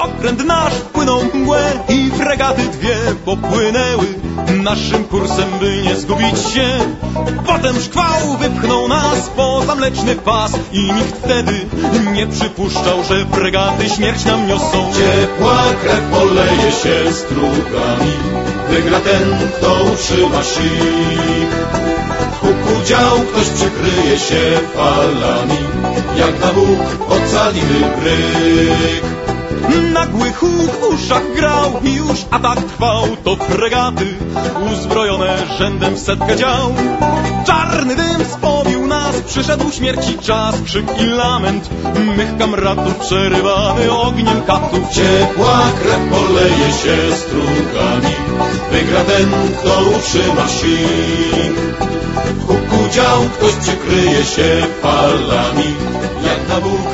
okręt nasz wpłynął w mgłę i fregaty dwie popłynęły naszym kursem, by nie zgubić się. Potem szkwał wypchnął nas poza mleczny pas i nikt wtedy nie przypuszczał, że fregaty śmierć nam niosą. Ciepła krew poleje się strugami, wygra ten, kto utrzyma sik. W huku dział ktoś przykryje się falami, jak na Bóg ocalimy bryk. Nagły huk w uszach grał i już atak trwał. To fregaty uzbrojone rzędem w setkę dział. Czarny dym spowił nas, przyszedł śmierci czas. Krzyk i lament mych kamratów przerywany ogniem katów. Ciepła krew poleje się strugami, wygra ten, kto utrzyma sik. W huku dział ktoś przykryje się falami, jak na Bóg